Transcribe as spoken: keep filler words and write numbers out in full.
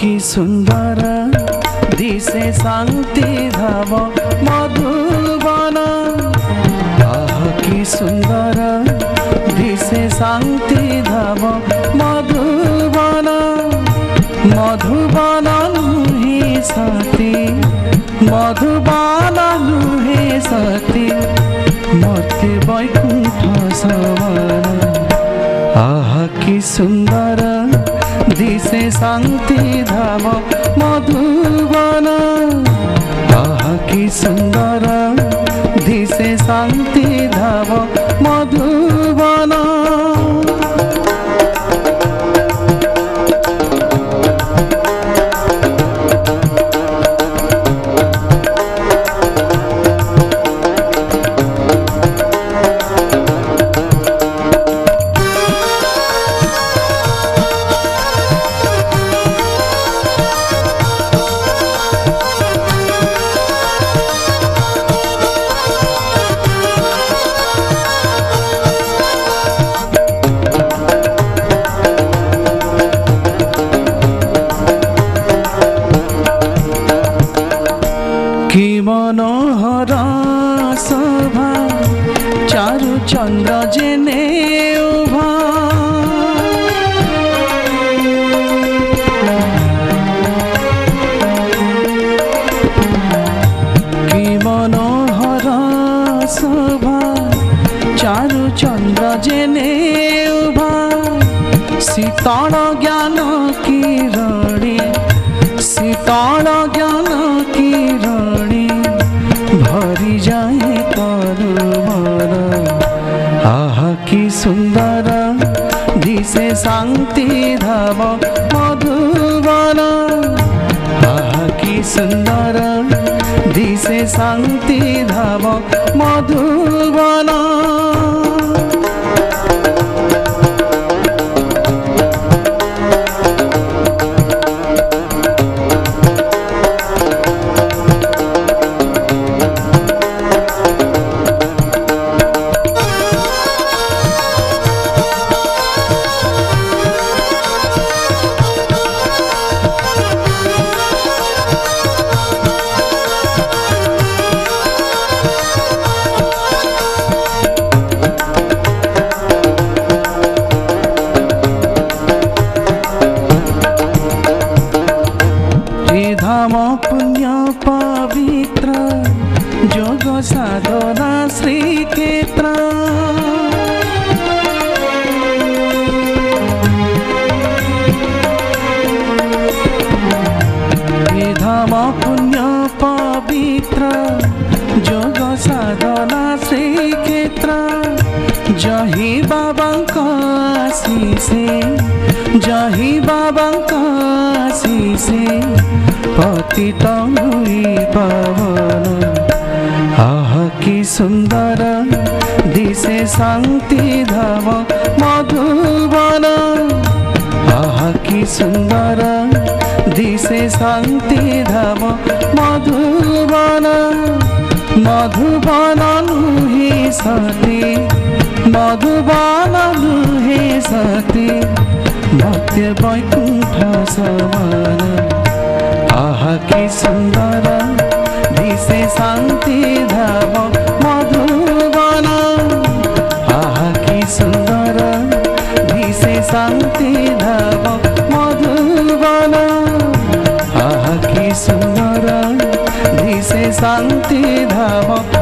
कि सुंदर दिशे शांति धाम मधुबन। आह कि सुंदर दिशे शांति धाम मधुबन। मधुबन नुहे सती मधुबन नुहे सती मर्त्य वैकुंठ समान। आह कि सुंदर दिशे शांति धाम मधुबन। आह कि सुंदर दिशे शांति धाम मधुबन। कि मनोहर शोभा चारु चंद्र जेने उभा। कि मनोहर शोभा चारु चंद्र जेने उभा। शीतल ज्ञान किरणी शीतल ज्ञान किरणी भरी जाए तरुवर। आह कि सुंदर दिशे शांति धाम मधुबन। आह कि सुंदर दिशे शांति धाम मधुबन। धाम पुण्य पवित्र जोग साधना श्री क्षेत्र। धाम पुण्य पवित्र जोग साधना श्री क्षेत्र। जही बाबा का आशीषे जही बाबा का आशीषे पतित हुई पावन। आह कि सुंदर दिशे शांति धाम मधुबन। आह कि सुंदर दिशे शांति धाम मधुबन। मधुबन नुहे सती मधुबन नुहे सती मर्त्य वैकुंठ समान। आह कि सुंदर दिशे शांति धाम मधुबन। आह कि सुंदर दिशे शांति धाम मधुबन। आह कि सुंदर दिशे शांति धाम